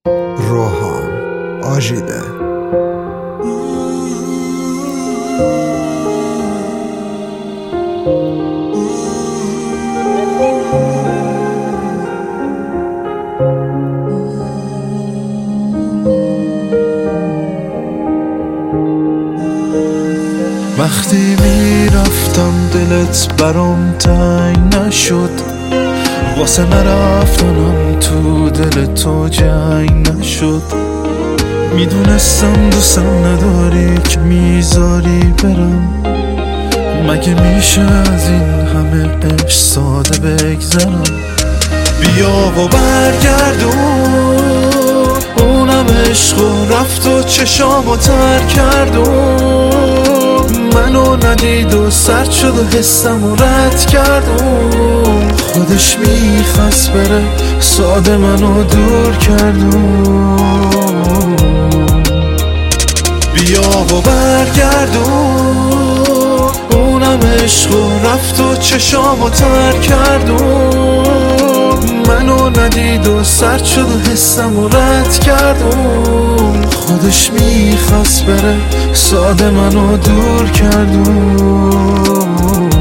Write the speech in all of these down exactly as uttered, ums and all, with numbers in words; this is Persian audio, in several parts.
روحان آژیده. وقتی میرفتم دلت برام تنگ نشد، واسه نرفتنم تو دل تو جنگ نشد. میدونستم دوستم نداری که میذاری برم، مگه میشه از این همه عشق ساده بگذرم؟ بیا و برگردون اونم عشق و رفت و چشامو تر کردون، منو ندید و سرد شد و حسم و رد کردون. خودش میخواست بره ساده منو دور کردون. بیا و برگردون اونم عشق و رفت و چشامو تر کردون، منو ندید و سرد شد و حسم و رد کردون. خودش میخواست بره ساده منو دور کردون.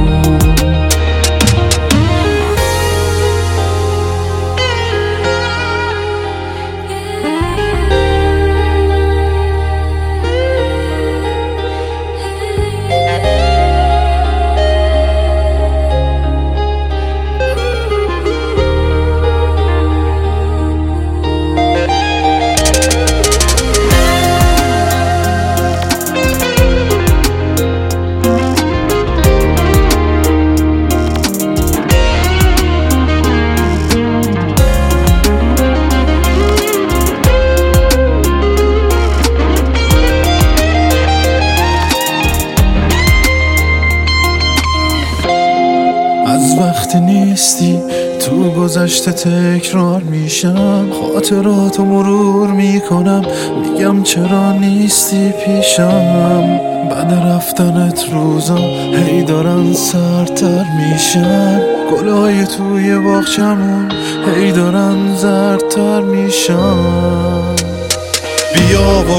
از وقتی نیستی تو گذشته تکرار میشم، خاطراتو مرور میکنم، میگم چرا نیستی پیشم. بعد رفتنت روزا هی دارن سردتر میشن، گلای توی باغچمون هی دارن زردتر میشن. بیا و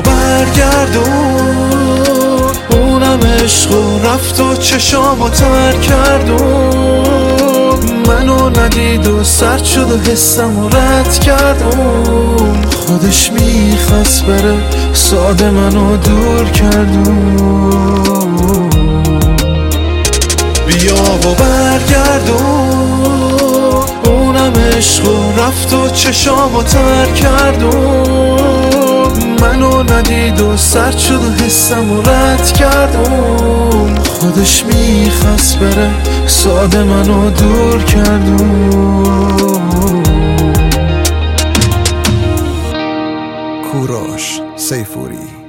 برگردون اونم عشق و رفت و چشامو تر کردون، منو ندید و سرد شد و حسم و رد کردون. خودش میخواست بره ساده منو دور کردون. بیا و برگردون اونم عشق و رفت و چشامو تر کردون، منو ندید و سرد شد و حسم و رد کردون. خودش میخواست بره ساده منو دور کردون. کوروش سیفوری.